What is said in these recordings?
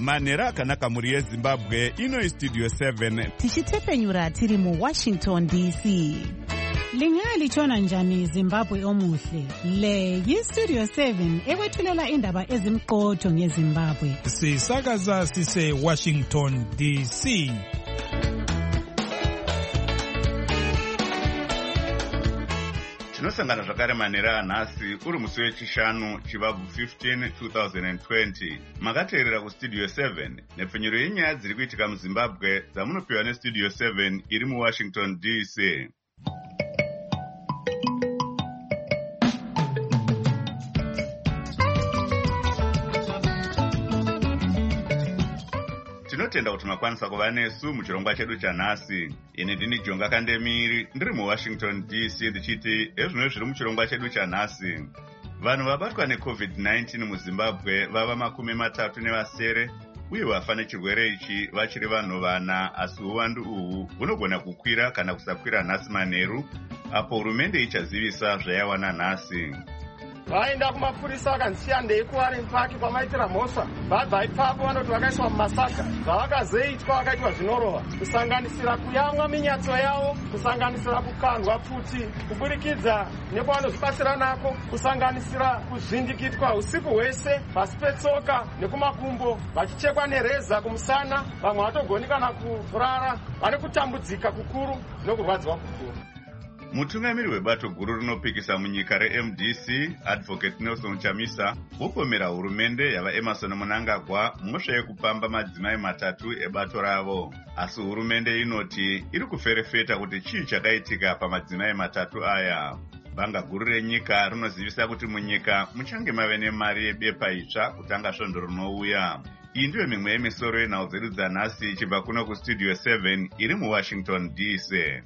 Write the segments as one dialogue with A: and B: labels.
A: Manera akanaka muri yeZimbabwe ino Studio 7
B: tichitepenyura tiri mu Washington DC.
C: Lingalitshona njani Zimbabwe omuhle? Le yiStudio 7 ekwethulela indaba ezimqotho ngeZimbabwe.
D: Sisakaza sise Washington DC.
A: Tinosangana zvakare manera anhasi uri musi wechishanu chivabvu 15 2020. Makateerera kuStudio 7 nepfenyuro yenyaya dziri kuitika muZimbabwe dzamunopiwa neStudio 7 iri muWashington DC. Tinotenda kuti makwanisa kuva nesu muchirongwa chedu chanhasi. Ini ndini Jonga Kandemiri ndiri muWashington DC ndichiti ezvino zviri muchirongwa chedu chanhasi. Vanhu vabatwa neCovid-19 muZimbabwe vava 37 uye vafa nechirwere ichi vachiri vanhu vana, asi uwandu uhu hunogona kukwira kana kusakwira nhasi manheru apo hurumende ichazivisa zvayawana nhasi.
E: Vaenda kumapurisa akansiya ndeikuwari mpaki kwamaitira mhosva vabva ipapo vanoti vakaiswa mumasaga zvavakazoitwa vakaitwa zvinorova kusanganisira kuyamwa minyatso yavo, kusanganisira kukandwa pfuti kuburikidza nekwavanozvibatsira nako, kusanganisira kuzvindikitwa usiku hwese pasi petsoka nekumakumbo vachichekwa nereza kumusana, vamwe vatogoni kana kurara, vane kutambudzika kukuru nokurwadziwa kukuru.
A: Mutungamiri webato guru rinopikisa munyika reMDC, Advocate Nelson Chamisa, vopomera hurumende yava Emmerson Mnangagwa mhosva yekupamba madzimai 3 ebato ravo. Asi hurumende inoti iri kuferefeta kuti chii chakaitika pamadzimai 3 aya. Banga guru renyika rinozivisa kuti munyika muchange mave nemari yebepa itsva kutanga svondo rinouya. Iyi ndiyo mimwe yemisoro yenhau dzedu dzanhasi ichibva kuno kuStudio 7 iri muWashington DC.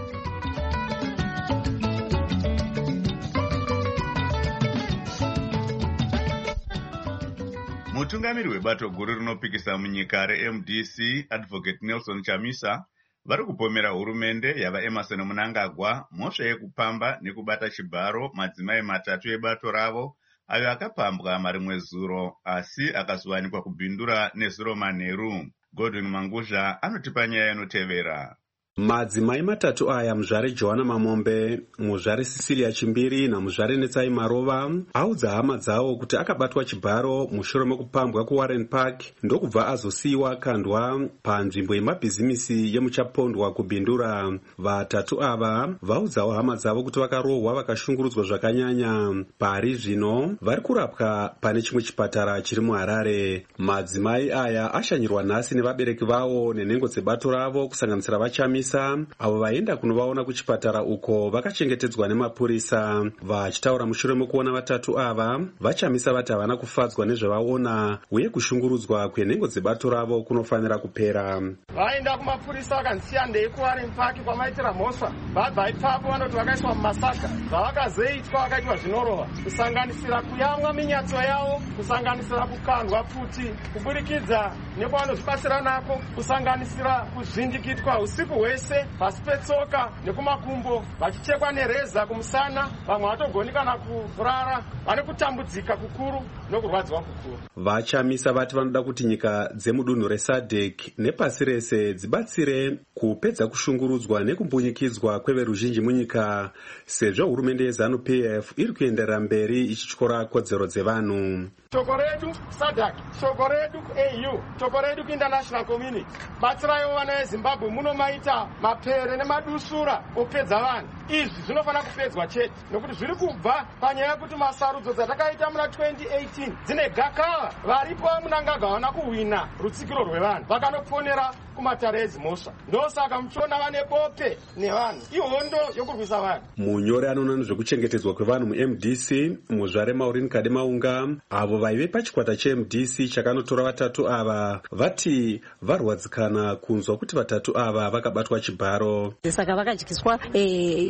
A: Mutungamiri webato guru rinopikisa munyika reMDC, Advocate Nelson Chamisa, vari kupomera hurumende yava Emmerson Mnangagwa mhosva yekupamba nekubata chibharo madzimai 3 ebato ravo ayo akapambwa marimwe zuro asi akazowanikwa kubhindura nezuro manheru. Godwin Manguzha anotipa nyaya inotevera.
F: Madzimai 3 aya, muzvare Johanna Mamombe, muzvare Cecilia Chimbiri namuzvare Netsai Marova, audza hama dzavo kuti akabatwa chibharo mushure mekupambwa kuWarren Park ndokubva azosiyiwa kandwa panzvimbo yemabhizimisi yemuchapondwa kubhindura. Vatatu ava vaudzawo hama dzavo kuti vakarohwa vakashungurudzwa zvakanyanya. Pari zvino vari kurapwa pane chimwe chipatara chiri muHarare. Madzimai aya ashanyirwa nhasi nevabereki vavo nenhengo dzebato ravo kusanganisira vaChamisa avo vaenda kunovaona kuchipatara uko vakachengetedzwa nemapurisa. Vachitaura mushure mekuona vatatu ava, vaChamisa vati havana kufadzwa nezvavaona uye kushungurudzwa kwenhengo dzebato ravo kunofanira kupera.
E: Vaenda kumapurisa vakansiya ndeikuwari mpaki kwamaitira mhosva vabva ipapo vanoti vakaiswa mumasaga zvavakazoitwa vakaitwa zvinorova kusanganisira kuyamwa minyatso yavo, kusanganisira kukandwa pfuti kuburikidza nekwavanozvibatsira nako, kusanganisira kuzvindikitwa usiku hwese pasi petsoka nekumakumbo vachichekwa nereza kumusana, vamwe vatogoni kana kurara, vane kutambudzika kukuru nokurwadziwa kukuru.
F: VaChamisa vati vanoda kuti nyika dzemudunhu reSADC nepasi rese dzibatsire kupedza kushungurudzwa nekumbunyikidzwa kweveruzhinji munyika, sezvo hurumende yeZANU-PF iri kuenderera mberi ichityora kodzero dzevanhu.
E: Shoko redu SADC, shoko redu AU, shoko redu kuinternational community, batsirayo vana veZimbabwe munomaita mapere nemadusura opedza vanhu. Izvi zvinofana kupedzwa chete nokuti zviri kubva panyaya yekuti masarudzo dzatakaita muna 2018 dzine gakava. Varipo Mnangagwa havana kuhwina rutsikiro rwevanhu, vakanoponera kumatare ezimhosva. Ndosaka muchiona vane bope nevanhu, ihondo yokurwisa vanhu.
F: Munyori anoona nezvekuchengetedzwa kwevanhu muMDC, muzvare Maureen Kademaunga, avo vaive pachikwata cheMDC chakanotora vatatu ava, vati varwadzikana kunzwa kuti vatatu ava vakabatwa chibharo.
G: Saka vakadyiswa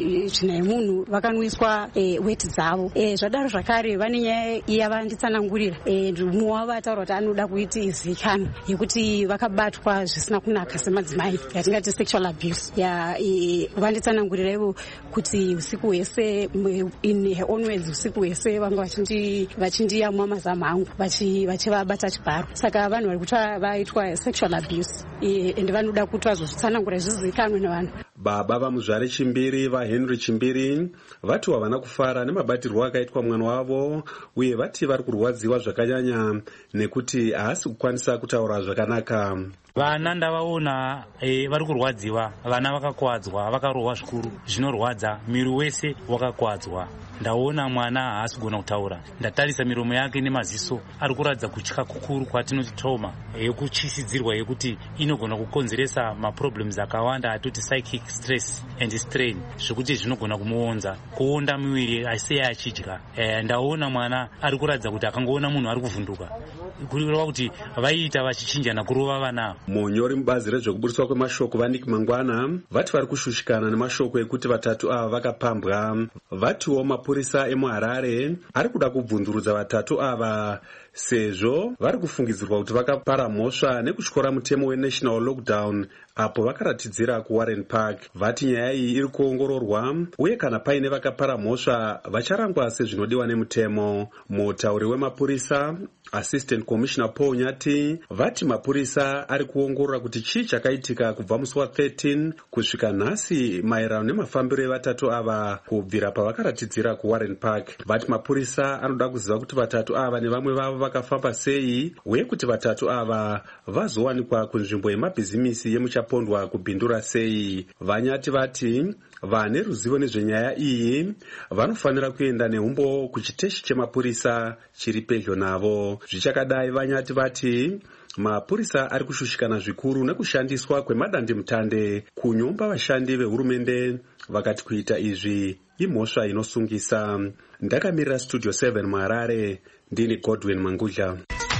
G: tsvina yemunhu vakanwiswa weti dzavo. Zvadaro zvakare vane nyaya yavanditsanangurira mumwe wavo ataura kuti anoda kuti izivikanwe yekuti vakabatwa zvisina kunaka semadzimai yatingati sexual abuse. Vanditsanangurira ivo kuti usiku hwese in her own words usiku hwese vanga vachindiyamwa mazamu angu vachivabata chibharo. Saka vanhu vari kuti vaitwa sexual abuse ende vanoda kuti vazozvitsanangura zvizivikanwe nevanhu.
F: Baba vamuzvare Chimbiri vaHenry Chimbiri vati havana kufara nemabatirwo akaitwa mwana wavo uye vati vari kurwadziwa zvakanyanya nekuti haasi kukwanisa kutaura zvakanaka.
H: Vana ndavaona vari kurwadziwa, vana vakakwadzwa, vakarohwa zvikuru zvinorwadza, miri wese wakakwadzwa. Ndaona mwana haasi kugona kutaura, ndatarisa miromo yake nemaziso ari kuratidza kutya kukuru kwatinoti trauma yekuchisidzirwa yekuti inogona kukonzeresa maproblems akawanda atoti psychic stress and strain zvekuti zvinogona kumuonza kuonda miviri asei achidya. Ndaona mwana ari kuratidza kuti akangoona munhu ari kuvhunduka kureva kuti vaiita vachichinjana kurova vana.
F: Munyori mubazi rezvekuburiswa kwemashoko vaNick Mangwana vati vari kushushikana nemashoko ekuti vatatu ava vakapambwa. Vatiwo mapurisa emuHarare ari kuda kubvunzurudza vatatu ava sezvo vari kufungidzirwa kuti vakapara mhosva nekutyora mutemo wenational lockdown apo vakaratidzira kuWarren Park. Vati nyaya iyi iri kuongororwa uye kana paine vakapara mhosva vacharangwa sezvinodiwa nemutemo. Mutauri wemapurisa Assistant Commissioner Paul Nyati vati mapurisa ari kuongorora kuti chii chakaitika kubva musi wa13 kusvika nhasi maererano nemafambiro evatatu ava kubvira pavakaratidzira kuWarren Park. Vati mapurisa anoda kuziva kuti vatatu ava nevamwe vavo vakafamba sei uye kuti vatatu ava vazowanikwa kunzvimbo yemabhizimisi yemuchapondwa kubhindura sei. Vanyati vati vane ruzivo nezvenyaya iyi vanofanira kuenda neumbo kuchiteshi chemapurisa chiri pedyo navo. Zvichakadai Vanyati vati mapurisa ari kushushikana zvikuru nekushandiswa kwemadandemutande kunyomba vashandi vehurumende vakati kuita izvi imhosva inosungisa. Ndakamirira Studio 7 muHarare ndini Godwin Mangudla.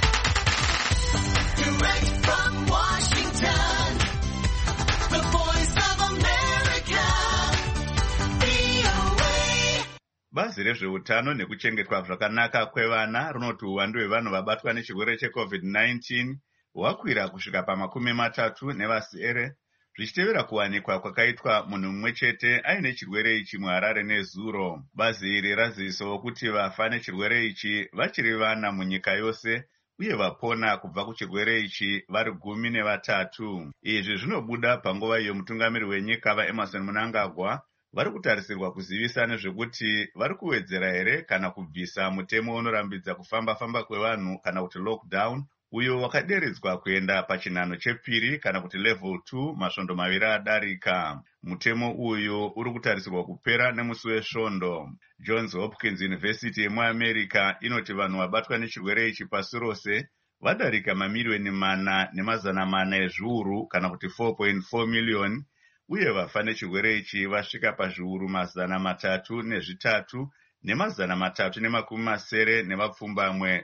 A: Bazi rezveutano nekuchengetwa zvakanaka kwevana runoti uwandu hwevanhu vabatwa nechirwere cheCovid-19 hwakwira kusvika pa30 nevasere zvichitevera kuwanikwa kwakaitwa munhu mumwe chete aine chirwere ichi muHarare nezuro. Bazi iri razivisawo kuti vafa nechirwere ichi vachiri vana munyika yose uye vapona kubva kuchirwere ichi vari 13. Izvi zvinobuda panguva iyo mutungamiri wenyika vaEmmerson Mnangagwa vari kutarisirwa kuzivisa nezvekuti vari kuwedzera here kana kubvisa mutemo unorambidza kufamba kwevanhu kana kuti lockdown uyo wakaderedzwa kuenda pachinhano chepiri kana kuti level 2 masvondo maviri adarika. Mutemo uyu uri kutarisirwa kupera nemusi wesvondo. Johns Hopkins University yemuAmerica inoti vanhu vabatwa nechirwere ichi pasi rose vadarika mamiliyoni 4,400 ezviuru kana kuti 4.4 miliyoni uye vafa nechirwere ichi vasvika pazviuru 303 ne390 nevapfumbamwe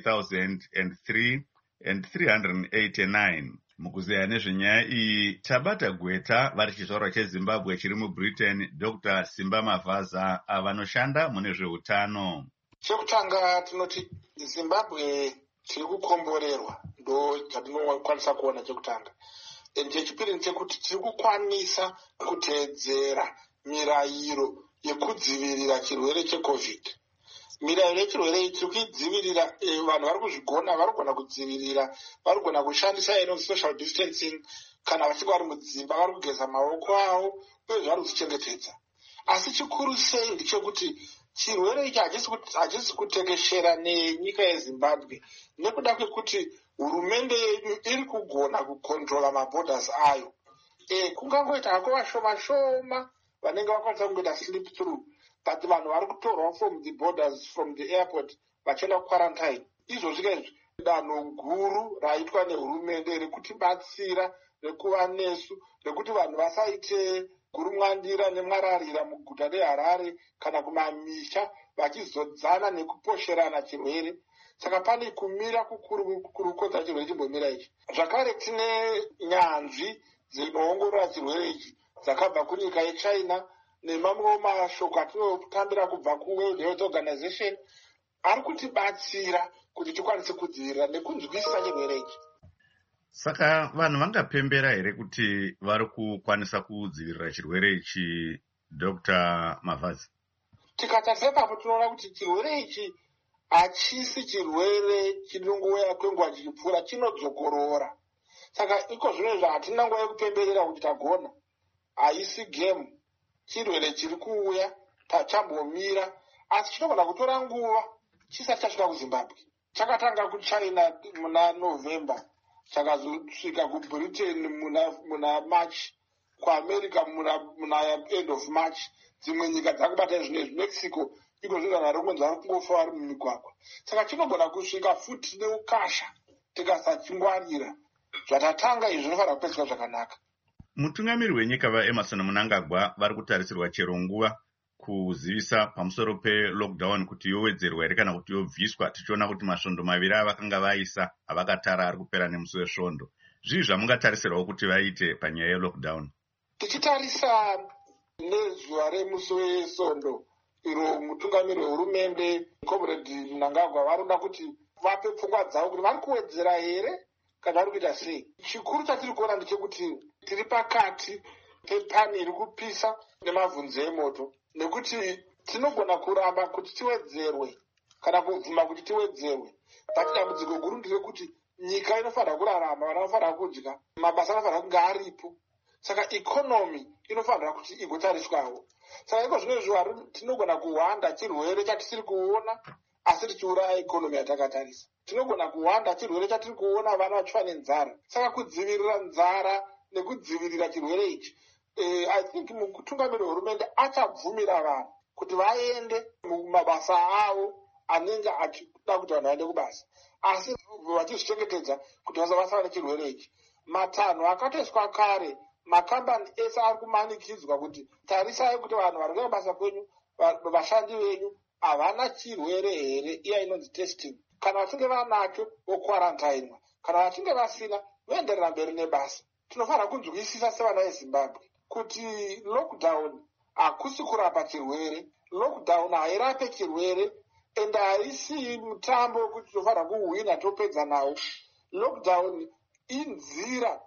A: 3,389. Mukuzeya nezvenyaya iyi tabata gweta vari chizvarwa cheZimbabwe chiri muBritain Dr. Simba Mavaza avanoshanda mune zveutano.
I: Chekutanga tinoti Zimbabwe tiri kukomborerwa ndo chatinokwanisa kuona chekutanga. Chechipiri chekuti tiri kukwanisa kuteedzera mirayiro yekudzivirira chirwere cheCovid. Mirayiro yechirwere ichi tiri kuidzivirira, vanhu vari kuzvigona, vari kugona kudzivirira, vari kugona kushandisa social distancing kana vachinge vari mudzimba, vari kugeza maoko avo uye vari kuzvichengetedza. Asi chikuru sei ndechekuti chirwere ichi hachisi kutekeshera nenyika yeZimbabwe nekuda kwekuti hurumende yedu iri kugona kukontrola maborders ayo. Kungangoita hako vashoma vanenge vakwanisa kungoita slip through, but vanhu vari kutorwa from the borders, from the airport vachienda kuquarantine. Izvozvika izvi danho guru raitwa nehurumende rekutibatsira, rekuva nesu, rekuti vanhu vasaite gurumwandira nemwararira muguta reHarare kana kumamisha vachizodzana nekuposherana chirwere. Saka pane kumira kukuru kukodza chirwere chimbomira ichi. Zvakare tine nyanzvi dzinoongorora chirwere ichi dzakabva kunyika yeChina nemamwewo mashoko atinotambira kubva kuWorld Health Organization ari kutibatsira kuti tikwanise kudzivirira nekunzwisisa chirwere ichi.
A: Saka vanhu vangapembera here kuti vari kukwanisa kudzivirira chirwere ichi, Dr. Mavhadzi?
I: Tikatarisa ipapo tinoona kuti chirwere ichi hachisi chirwere chinongouya kwenguva chichipfuura, chinodzokorora. Saka iko zvino zvahatina nguva yekupemberera kuti tagona. Haisi gemu, chirwere chiri kuuya, tachambomira, asi chinogona kutora nguva chisati chasvika kuZimbabwe. Chakatanga kuChina muna November, chakazosvika kuBritain muna March, kuAmerica muna end of March. Dzimwe nyika dzakubata zvinezvi, Mexico iko zvinhu ringonzi vari kungofa vari mumigwagwa. Saka chinogona kusvika futi neukasha tikasachingwarira. Zvatatanga izvi zvinofanira kupedzwa zvakanaka.
A: Mutungamiri wenyika vaEmmerson Mnangagwa vari kutarisirwa chero nguva kuzivisa pamusoro pelockdown kuti yowedzerwa here kana kuti yobviswa, tichiona kuti masvondo maviri avakanga vaisa avakatara ari kupera nemusi wesvondo. Zvii zvamungatarisirwawo kuti vaite panyaya yelockdown?
I: Tichitarisa nezuva remusi wesvondo, iro mutungamiri wehurumende Comrade Mnangagwa varoda kuti vape pfungwa dzavo kuti vari kuwedzera here kana vari kuita sei. Chikuru chatiri kuona ndechekuti tiri pakati pepani iri kupisa nemavhunzi emoto, nekuti tinogona kuramba kuti tiwedzerwe kana kubvuma kuti tiwedzerwe. Bati dambudziko guru nderekuti nyika inofanira kurarama, vana vanofanira kudya, mabasa anofanira kunge aripo. Saka ikonomi inofanira kuti igotariswawo. Saka iko zvino izvo tinogona kuhwanda chirwere chatisiri kuona asi tichiuraya ikonomi yatakatarisa. Tinogona kuhwanda chirwere chatiri kuona vana vachifa nenzara. Saka kudzivirira nzara nekudzivirira chirwere ichi, I think mutungamiri wehurumende achabvumira vanhu kuti vaende mumabasa avo anenge achida kuti vanhu vaende kubasa, asi vachizvichengetedza kuti vasava nechirwere ichi. Matanho akatoiswa kare, makambani ese ari kumanikidzwa kuti tarisai kuti vanhu vari kuenda kubasa kwenyu, vashandi venyu havana chirwere here, iya inonzi testing. Kana vachinge vanacho vokwarantainwa, kana vachinge vasina voenderera mberi nebasa. Tinofanira kunzwisisa sevana veZimbabwe kuti lockdown hakusi kurapa chirwere, lockdown hairape chirwere, ende haisi mutambo wekuti tinofanira kuhwina topedza nawo. Lockdown inzira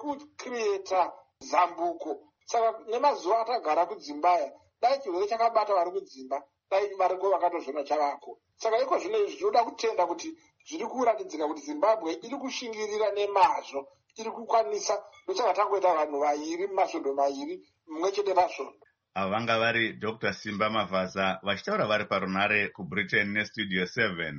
I: yekucreata zambuko. Saka nemazuva atagara kudzimbaya, dai chirwere chakabata vari kudzimba, dai variko vakatozviona chavako. Saka iko zvino izvi zvinoda kutenda kuti zviri kuratidzika kuti Zimbabwe iri kushingirira nemazvo, iri kukwanisa ndochakatangoita vanhu vairi masvondo mairi mumwe chete pasvondo.
A: Ava vanga vari Dr. Simba Mavhaza vachitaura vari parunare kuBritain neStudio 7.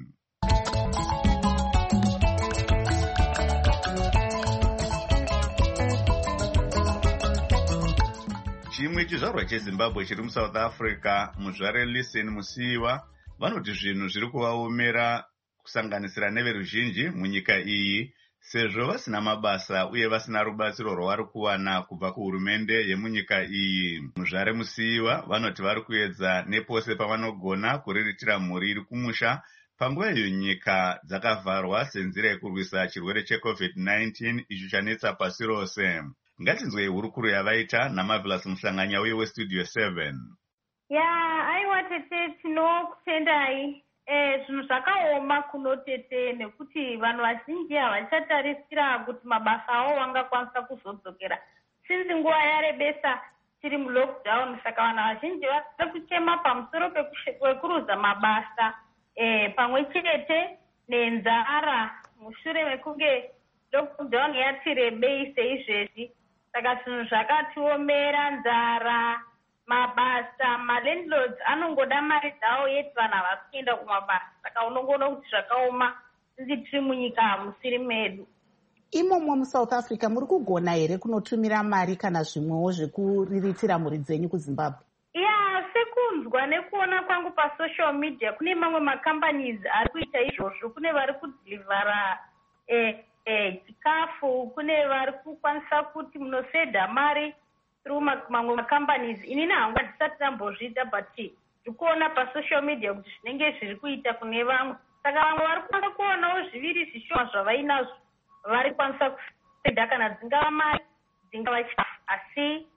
A: Chimwe chizvarwa cheZimbabwe chiri muSouth Africa, muzvare Listen Musiwa, vanoti zvinhu zviri kuvaomera kusanganisira neveruzhinji munyika iyi, sezvo vasina mabasa uye vasina rubatsiro rwavari kuwana kubva kuhurumende yemunyika iyi. Muzvare Musiwa vanoti vari kuedza nepose pavanogona kuriritira mhuri iri kumusha panguva iyo nyika dzakavharwa senzira yekurwisa chirwere cheCovid-19 icho chanetsa pasi rose. Ngatinzwei hurukuro yavaita naMarvelous Muhlanganya uye weStudio 7.
J: Aiwa tete, tinokutendai. Zvinhu zvakaoma kuno tete, nekuti vanhu vazhinji havachatarisira kuti mabasa avo vangakwanisa kuzodzokera. Sinzi nguva yarebesa tiri mulockdown, saka vanhu vazhinji vari kuchema pamusoro pekuruza mabasa, pamwe chete nenzara mushure mekunge lockdown yati rebei seizvezvi. Saka zvinhu zvakatiomera, nzara, mabasa, malandlords anongoda mari dzavo yeti vanhu havasi kuenda kumabasa. Saka unongoona kuti zvakaoma, sinzi tiri munyika hamusiri medu.
B: Imomo muSouth Africa muri kugona here kunotumira mari kana zvimwewo zvekuriritira mhuri dzenyu kuZimbabwe?
J: Sekunzwa nekuona kwangu pasocial media, kune mamwe macompanies ari kuita izvozvo. Kune vari kudhilivhara chikafu, kune vari kukwanisa kuti munoseda mari through mamwe macompanies. Inini hangu handisati ndambozviita, but ndikuona pasocial media kuti zvinenge zviri kuita kune vamwe. Saka vamwe vari kukwanisa kuonawo zviviri zvishoma zvavainazvo, vari kwanisa kuseda kana dzingava mari dzingava chikafu. Asi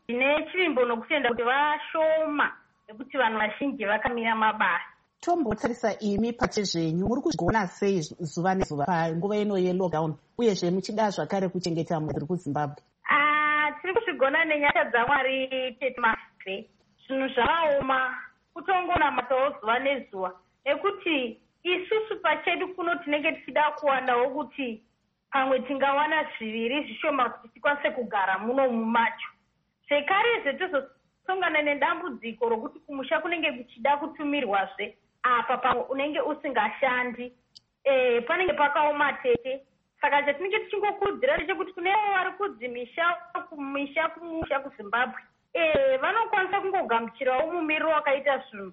J: ndine chivimbo nokutenda kuti vashoma nekuti vanhu vazhinji vakamira mabasa.
B: Tombotarisa imi pachezvenyu muri kuzvigona sei zuva nezuva panguva ino yelockdown uyezve muchida zvakare kuchengeta mhuri kuZimbabwe?
J: Tiri kuzvigona nenyasha dzaMwari tete mafe. Zvinhu zvakaoma kutongonamatawo zuva nezuva nekuti isusu pachedu kuno tinenge tichida kuwanawo kuti pamwe tingawana zviviri zvishoma kuti tikwanise kugara muno mumacho. Zvekare zetozosongana nedambudziko rokuti kumusha kunenge kuchida kutumirwazve apa pamwe unenge usingashandi, panenge pakaoma tete. Saka chatinenge tichingokurudzira ndechekuti kunevo vari kudzimisha kumusha kuZimbabwe vanokwanisa kungogamuchirawo mumiriro wakaita zvinhu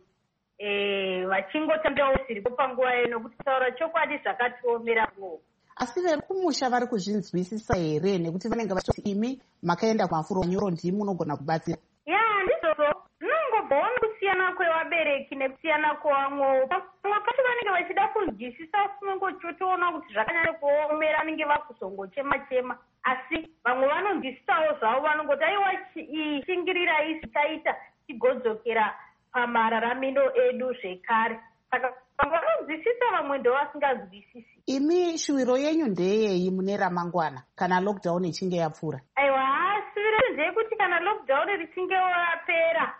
J: vachingotambirawo zviripo panguva ino kuti kutaura chokwadi zvakatiomera kuno.
B: Asi vari kumusha vari kuzvinzwisisa here nekuti vanenge vachiti imi makaenda kumafuro nyoro ndimi munogona kubatsira?
J: Ndizvozvo zvinongobvawo nekusiyana kwevabereki nekusiyana kwevamwewo. Pamwe pacho vanenge vachida kunzwisisa sinongochotoona kuti zvakanyanya kuomera vanenge vakuzongochema-chema, asi vamwe vanonzwisisawo zvavo vanongoti aiwa shingirira isi taita tigodzokera pamararamiro edu zvekare. Saka vamwe vanonzwisisa vamwe ndo vasingazwisisi.
B: Imi shuwiro yenyu ndeyeyi mune ramangwana kana lockdown ichinge yapfuura?
J: Aiwa, shuwiro ndeyekuti kana lockdown richinge yapera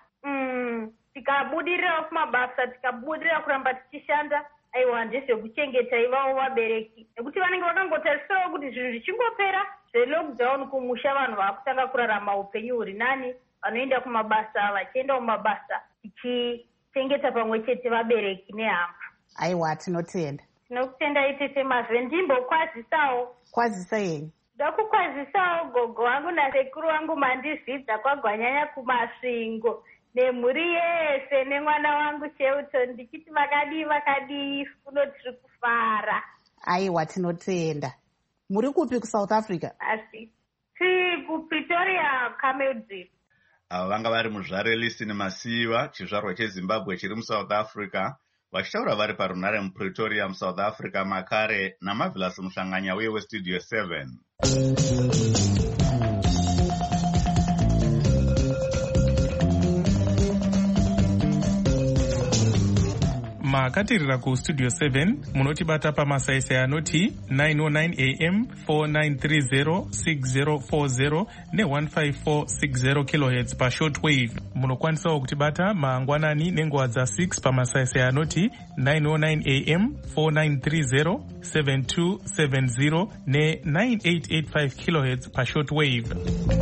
J: tikabudirira kumabasa, tikabudirira kuramba tichishanda, aiwa ndezvekuchengeta ivavo vabereki nekuti vanenge vakangotarisirawo kuti zvinhu zvichingopera zvelockdown kumusha vanhu vakutanga kurarama upenyu huri nani, vanoenda kumabasa, vachienda kumabasa tichichengeta pamwe chete vabereki nehama.
B: Aiwa, tinotenda.
J: Tinokutenda itete mazve. Ndimbokwazvisawo.
B: Kwazisa yenyu?
J: Ndakukwazisawo gogo wangu nasekuru wangu mandizvidza kwagwanyanya kumasvingo nemhuri yese nemwana wangu Sheuton ndichiti vakadii funo tiri kufara.
B: Aiwa, tinotenda. Muri kupi kuSouth Africa?
J: Asi tiri kuPretoria, Cameldrift.
A: Ava vanga vari muzvare Lisini Masiva, chizvarwa cheZimbabwe chiri muSouth Africa, vachitaura vari parunare muPretoria muSouth Africa makare naMarvelous Muhlanganya uye weStudio 7.
D: makatirira kustudio 7 munotibata pamasaisai anoti 909 am 4930 6040 ne15460 kHz pashortwave. Munokwanisawo kutibata mangwanani nenguva dza6 pamasaisai anoti 909 am 4930 7270 ne9885 kHz pashortwave.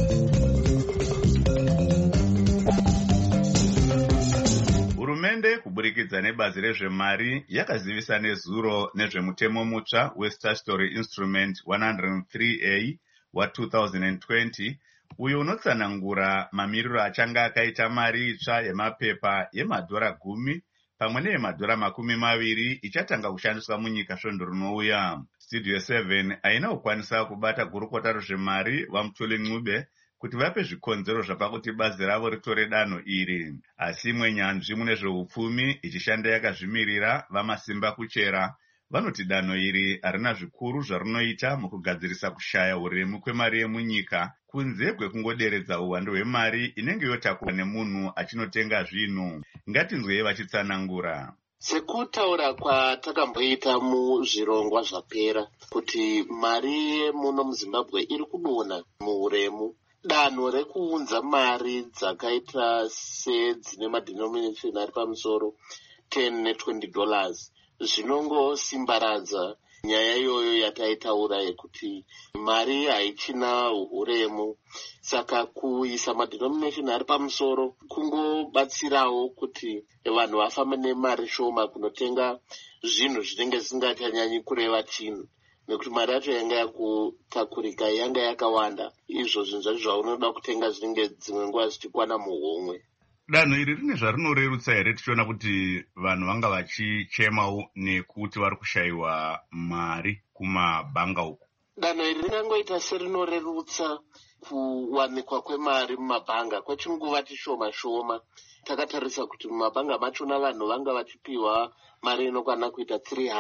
A: Hurumende kuburikidza nebazi rezvemari yakazivisa nezuro nezvemutemo mutsva weStatutory Instrument 103A wa2020 uyo unotsanangura mamiriro achanga akaita mari itsva yemapepa yemadhora 10 pamwe neyemadhora 20 ichatanga kushandiswa munyika svondo rinouya. Studio 7 haina kukwanisa kubata gurukota rezvemari vaMutuli Ncube kuti vape zvikonzero zvapakuti bazi ravo ritore danho iri, asi imwe nyanzvi mune zveupfumi ichishanda yakazvimirira vaMasimba Kuchera vanoti danho iri harina zvikuru zvarinoita mukugadzirisa kushaya uremu kwemari yemunyika kunze kwekungoderedza uwandu hwemari inenge yotakurwa nemunhu achinotenga zvinhu. Ngatinzwei vachitsanangura.
K: Sekutaura kwatakamboita muzvirongwa zvapera kuti mari muno muZimbabwe iri kudonha muuremu, danho rekuunza mari dzakaita sedzine madenomination ari pamusoro $10 ne$20 zvinongosimbaradza nyaya iyoyo yataitaura yekuti mari haichina uremu. Saka kuisa madenomination ari pamusoro kungobatsirawo kuti vanhu vafambe nemari shoma kunotenga zvinhu zvinenge zvisingachanyanyi kureva chinhu, nekuti mari yacho yanga yakutakurika yanga yakawanda. Izvo zvinhu zvacho zvaunoda kutenga zvinenge dzimwe nguva zvichikwana muhomwe.
A: Danho iri rine zvarinorerutsa here tichiona kuti vanhu vanga vachichemawo nekuti vari kushayiwa mari kumabhanga uku?
K: danho iri ringangoita serinorerutsa kuwanikwa kwemari mumabhanga kwechinguva tishoma shoma. Takatarisa kuti mumabhanga machona vanhu vanga vachipiwa mari inokwana kuita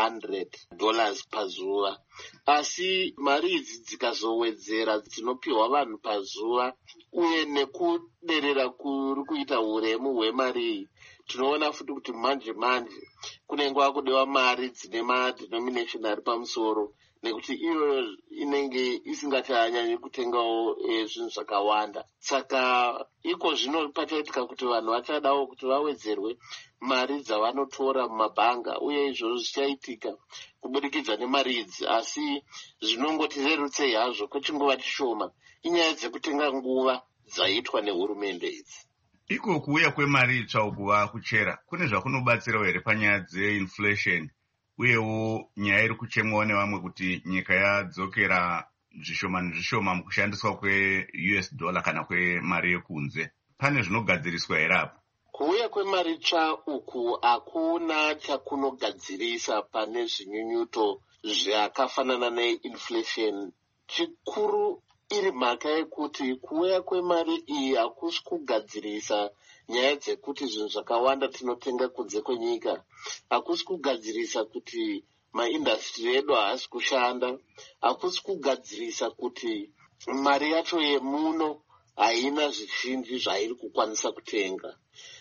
K: $300 pazuva, asi mari idzi dzikazowedzera dzinopiwa vanhu pazuva uye nekuderera kuri kuita uremu hwemari iyi, tinoona futi kuti manje kunenge kudewa mari dzine madenomination ari pamusoro, nekuti iyo inenge isingachanyanyi kutengawo zvinhu zvakawanda. Saka iko zvino pachaitika kuti vanhu vachadawo kuti vawedzerwe mari dzavanotora mumabhanga, uye izvozvo zvichaitika kubudikidza nemari idzi, asi zvinongotirerutsei hazvo kwechinguva chishoma. Inyaya dzekutenga nguva dzaitwa nehurumende idzi.
A: Iko kuuya kwemari itsva ukuva kuchera kune zvakunobatsirawo here panyaya dzeinflation, uyewo nyaya iri kuchemwawo nevamwe kuti nyika yadzokera zvishoma nezvishoma mukushandiswa kweUS dollar kana kwemari yekunze. Pane zvinogadziriswa here apo?
K: Kuuya kwemari tsva uku hakuna chakunogadzirisa pane zvinyunyuto zvakafanana neinflation. Chikuru iri mhaka yekuti kuuya kwemari iyi hakusi kugadzirisa nyaya dzekuti zvinhu zvakawanda tinotenga kunze kwenyika, hakusi kugadzirisa kuti maindastri edu haasi kushanda, hakusi kugadzirisa kuti mari yacho yemuno haina zvizhinji zvairi kukwanisa kutenga.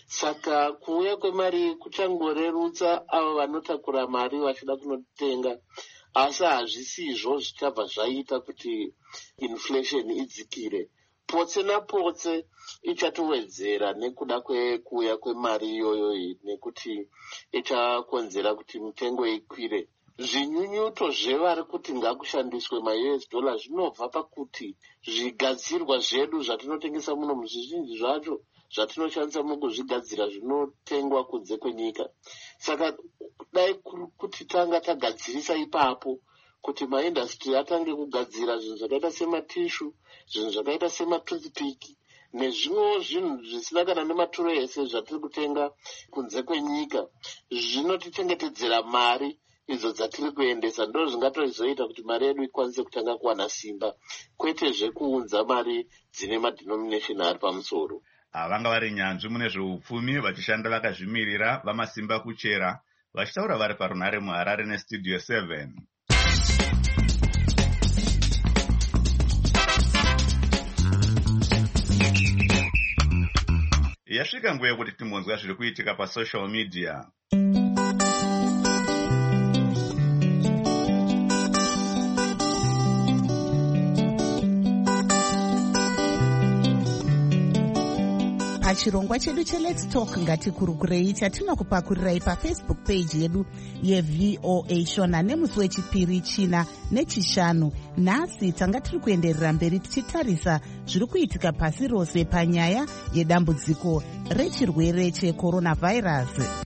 K: Saka kuuya kwemari kuchangorerutsa avo vanotakura mari vachida kunotenga, asi hazvisizvo zvichabva zvaita kuti inflation idzikire. Potse napotse ichatowedzera nekuda kwekuuya kwemari iyoyo, nekuti ichakonzera kuti mitengo ikwire. Zvinyunyuto zvevari kuti ngakushandiswe maUS dollar zvinobva pakuti zvigadzirwa zvedu zvatinotengesa muno muzvizhinji zvacho zvatinoshandisa mukuzvigadzira zvinotengwa kunze kwenyika. Saka dai kuti tanga tagadzirisa ipapo kuti maindastri atange kugadzira zvinhu zvakaita sematishu, zvinhu zvakaita sematoothpick nezvimwewo zvinhu zvisina kana nematuro ese zvatiri kutenga kunze kwenyika, zvinotichengetedzera mari idzo dzatiri kuendesa. Ndo zvingatozoita kuti mari yedu ikwanise kutanga kuwana simba, kwete zvekuunza mari dzine madenomination ari pamusoro.
A: Vanga vari nyanzvi mune zveupfumi vachishanda vakazvimirira vamasimba kuchera, vachitaura vari parunhare muHarare neStudio 7. Yasvika nguva yekuti timbonzwa zviri kuitika pasocial media.
B: Pachirongwa chedu cheLet's Talk ngatikurukurei chatinokupakurirei paFacebook page yedu yeVOA Shona nemusi wechipiri, china nechishanu. Nhasi tanga tiri kuenderera mberi tichitarisa zviri kuitika pasi rose panyaya yedambudziko rechirwere cheCoronavirus.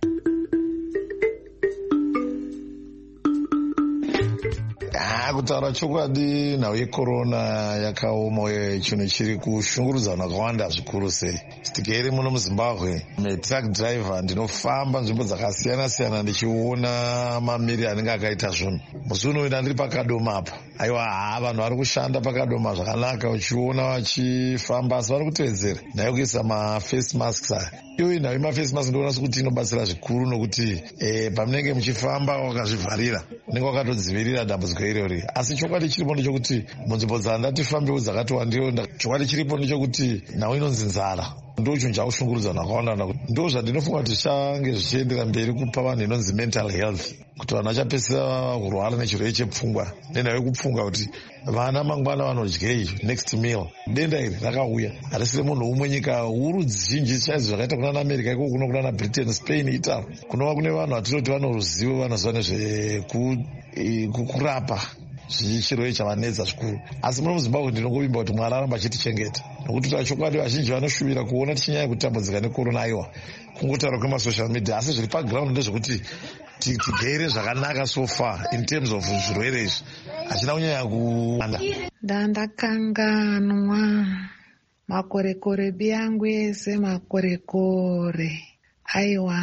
L: Kutaura chokwadi, nhau yecorona yakaoma uye chinhu chiri kushungurudza vanhu vakawanda zvikuru sei. Tikeri muno muZimbabwe, truck driver ndinofamba nzvimbo dzakasiyana siyana ndichiona mamiri anenge akaita zvinhu. Musi uno ndiri paKadoma apa. Aiwa, vanhu vari kushanda paKadoma zvakanaka, uchiona vachifamba asi vari kutevedzera nhau yekuisa maface masks aya. Iwe nhau yemaface mask ndinoona sekuti inobatsira zvikuru, nokuti pamunenge muchifamba wakazvivharira unenge wakatodzivirira dambudziko irori. Asi chokwadi chiripo ndechekuti munzvimbo dzandatifambewo dzakati wandiyo, chokwadi chiripo ndechekuti nhau inonzi nzara ndo chinhu chakushungurudza vanhu vakawanda. Ndo zvandinofunga kuti zvichange zvichiendera mberi kupa vanhu inonzi mental health, kuti vanhu vachapedzisa kurwara nechirwere chepfungwa nenhau yekupfunga kuti vana mangwana vanodyei next meal. Denda iri rakauya harisiri munhu umwe, nyika huru zhinji chaizvo zvakaita kuna America iko kuno kuna Britain, Spain, Italy kunova kune vanhu vatinoti vano ruzivo vanoziva nezvekurapa chirwere chavanetsa zvikuru. Asi muno muZimbabwe ndinongovimba kuti Mwari aramba achitichengeta, nokuti chokwadi vazhinji vanoshuvira kuona tichinyanya kutambudzika nekorona. Aiwa, kungotaura kwemasocial media, asi zviri paground ndezvekuti tigere zvakanaka so far in terms of zvirwere izvi hachina kunyanya kuwanda.
M: Ndandakanganwa makorekore biyangu ese makorekore. Aiwa,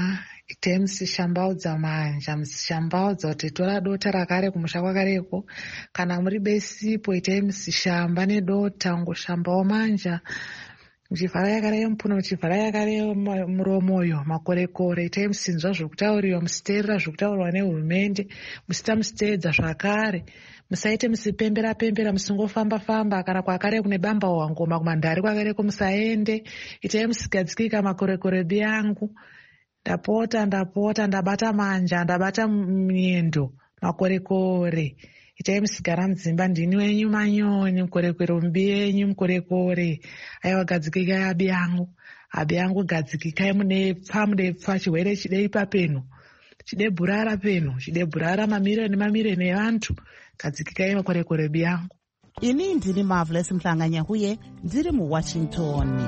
M: itai musishambaudza manja, musishambaudza kuti tora dota rakare kumusha kwakareko. Kana muri besipo itai musishamba nedota, ngoshambawo manja. Muchivhara yakare mupuno, muchivhara yakare muromoyo, makorekore. Itai musinzwa zvokutauriwa, musiteerera zvokutaurwa nehurumende, musita musiteedza zvakare. Musaite musipembera-pembera, musingofamba-famba, kana kwakare kune bamba wangoma kumandari kwakareko musaende. Itai musigadzikika makorekore biyangu. Ndapota ndabata manja, ndabata miendo, makorekore. Itai musigara mudzimba, ndini wenyu manyoni, mukorekore mubi yenyu mukorekore. Aiwa gadzikikai abi yangu gadzikikai, mudepfa chirwere chidei papeno. Chidebhurara peno, chidebhurara mamiriyoni evantu. Gadzikikai makorekore biyangu.
B: Ini ndini Marvelous Mhlanganyahuye, ndiri muWashington.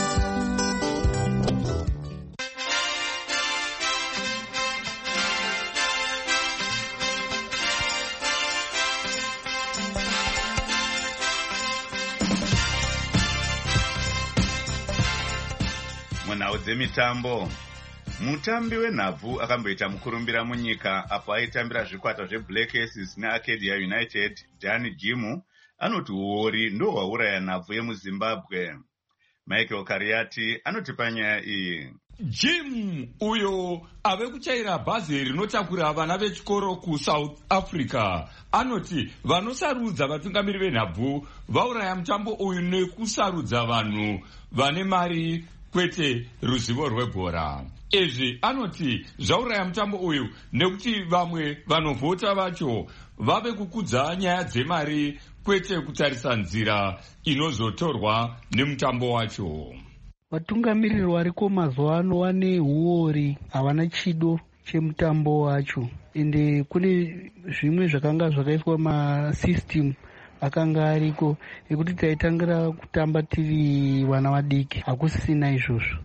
A: Munhau dzemitambo. Mutambi wenhabvu akamboita mukurumbira munyika apo aitambira zvikwata zveBlack Aces neAcadia United, Dan Jimu, anoti uori ndo hwauraya nhabvu yemuZimbabwe. Michael Kariati anoti panyaya iyi.
N: Jim uyo ave kuchaira bhazi rinotakura vana vechikoro kuSouth Africa anoti vanosarudza vatungamiri venhabvu vauraya mutambo uyu nekusarudza vanhu vane mari kwete ruzivo rwebhora. Izvi anoti zvauraya mutambo uyu nekuti vamwe vanovhota vacho vave kukudza nyaya dzemari kwete kutarisa nzira inozotorwa nemutambo wacho.
O: Vatungamiriri variko mazuva ano vane huori, havana chido chemutambo wacho. Ende kune zvimwe zvakanga zvakaiswa masystem akanga ariko ekuti taitangira kutamba tiri vana vadiki, hakusisina izvozvo.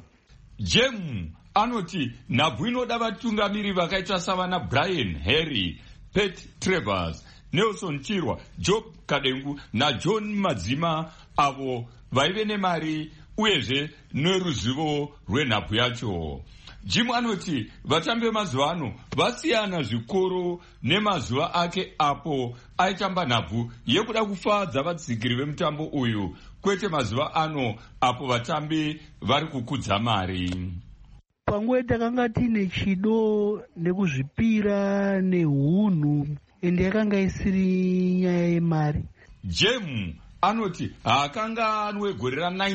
N: Jemu anoti nhabvu inoda vatungamiri vakaita savana Brian Harry, Pat Travers, Nelson Chirwa, Job Kadengu naJohn Madzima, avo vaive nemari uyezve neruzivo rwenhabvu yacho. Jim anoti vatambi vemazuva ano vasiyana zvikoro nemazuva ake apo aitamba nhabvu yekuda kufadza vadzigiri vemutambo uyu, kwete mazuva ano apo vatambi vari kukudza mari.
O: Panguva takanga tine chido nekuzvipira neunhu, ende yakanga isiri nyaya yemari.
N: Jemu anoti haakanga anwegore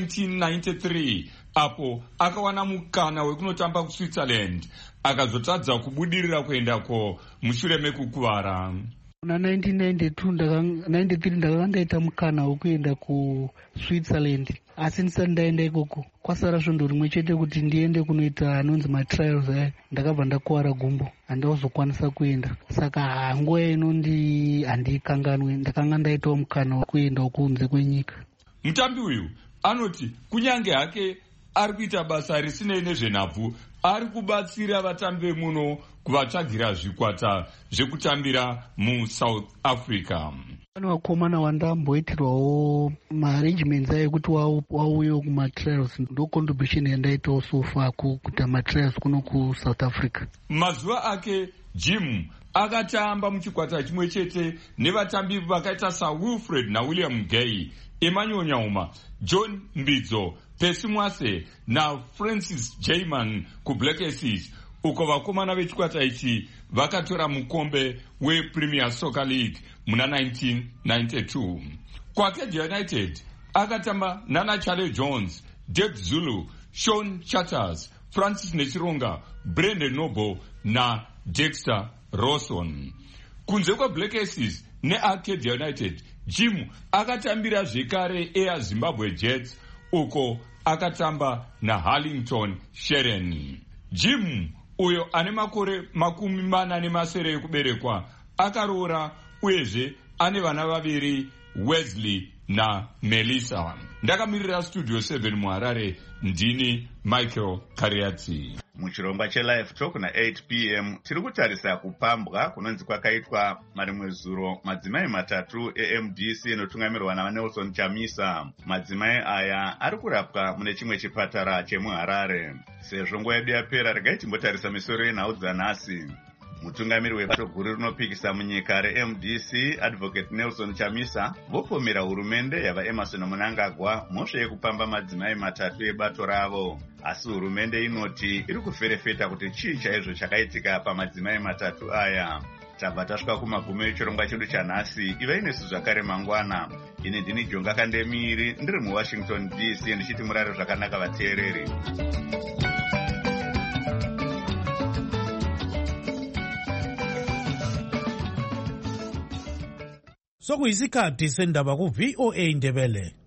N: ra1993 apo akawana mukana wekunotamba kuSwitzerland akazotadza kubudirira kuendako mushure mekukuvara.
O: Kuna 1993 ndakanga ndaita mukana wekuenda kuSwitzerland, asi ndisati ndaenda ikoko kwasara svondo rimwe chete kuti ndiende kunoita anonzi matrials aya. Ndakabva ndakuwara gumbo, handazokwanisa kuenda. Saka nguva inondi handikanganwe, ndakanga ndaitawo mukana wekuenda kunze kwenyika.
N: Mutambi uyu anoti kunyange hake ari kuita basa risinei nezvenhabvu, ari kubatsira vatambi vemuno kuvatsvagira zvikwata zvekutambira muSouth Africa.
O: Pane vakomana vandamboitirwawo maarrangements ayo ekuti wauyewo kumatrials, ndo contribution yandaitawo so far kuita matrials kuno kuSouth Africa.
N: Mazuva ake Jim akatamba muchikwata chimwe chete nevatambi vakaita saWilfred naWilliam Gay, Emmanuel Nyauma, John Mbidzo, Percy Mwase naFrancis Jayman kuBlack Aces, uko vakomana vechikwata ichi vakatora mukombe wePremier Soccer League muna 1992. KwaAcadia United akatamba nana Charlie Jones, Dave Zulu, Sean Chatters, Francis Nechironga, Brendan Noble na Dexter Rawson. Kunze kwaBlack Aces neAcadia United, Jim akatambira zvekare Air Zimbabwe Jets, uko akatamba naHarlington Shereni. Jim uyo ane makore 40 ekuberekwa akaroora uyezve ane vana vaviri Wesley naMelissa. Ndakamirira Studio 7 muHarare, ndini Michael Kariatsi.
A: Muchirongwa cheLive Talk na8 p.m. tiri kutarisa kupambwa kunonzi kwakaitwa marimwe zuro madzimai matatu eMDC inotungamirwa naNelson Chamisa. Madzimai aya ari kurapwa mune chimwe chipatara chemuHarare. Sezvo nguva yedu yapera, regai timbotarisa misoro yenhau dzanhasi. Mutungamiri webato guru rinopikisa munyika reMDC Advocate Nelson Chamisa vopomera hurumende yavaEmmerson Mnangagwa mhosva yekupamba madzimai matatu ebato ravo. Asi hurumende inoti iri kuferefeta kuti chii chaizvo chakaitika pamadzimai matatu aya. Tabva tasvika kumagumo echirongwa chedu chanhasi. Ivai nesu zvakare mangwana. Ini ndini Jonga Kandemiri, ndiri muWashington DC, ndichiti murare zvakanaka vateereri.
P: Sokuyisikhathi sendaba ku VOA Ndebele.